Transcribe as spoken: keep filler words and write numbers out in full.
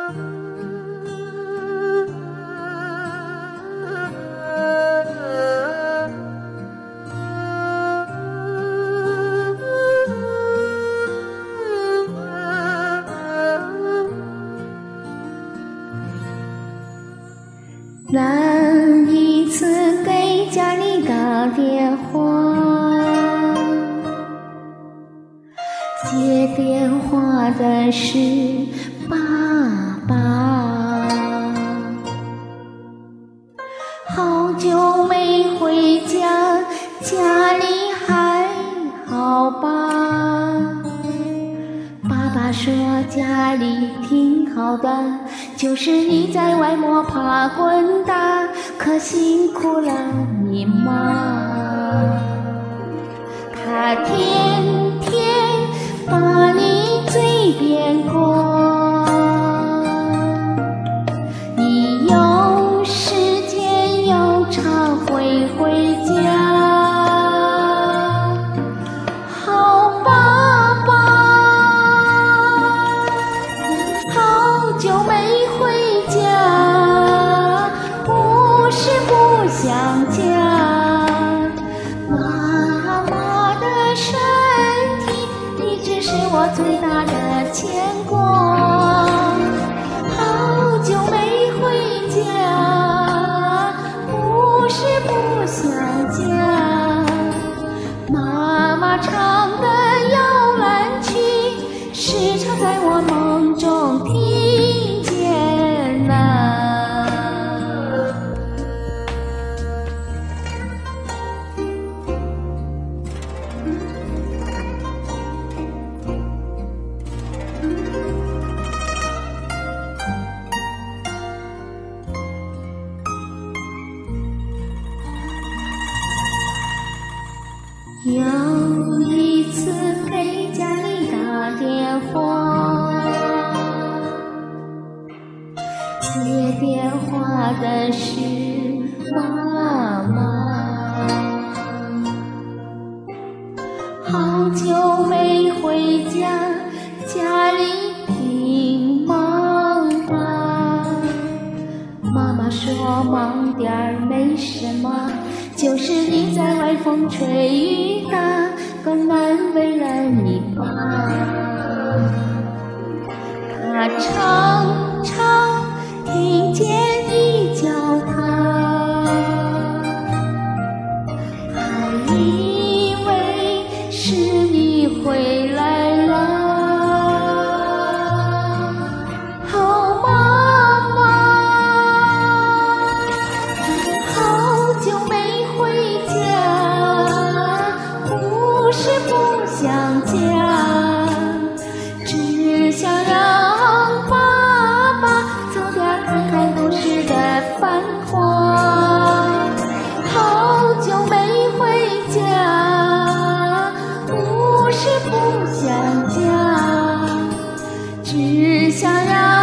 那一次给家里打电话，接电话的是爸爸，好久没回家，家里还好吧？爸爸说家里挺好的，就是你在外摸爬滚打，可辛苦了你妈。他天天把你嘴边过，你有时间又常会回家。好爸爸，好久没回家，不是不想家，妈妈的身体一直是我最大的牵挂。好久没回家，不是不想家，妈妈唱的摇篮曲时常在我梦中听见啊。有一次给家里打电话，接电话的是妈妈，好久没回家，家里挺忙吧？妈妈说忙点儿没什么，就是你在外风吹雨打，更难为了你爸。他常常听见你叫他，还以为是你回来了。好妈妈，好久没回家，不是不想家，只想让爸爸早点看看都市的繁华。好久没回家，不是不想家，只想让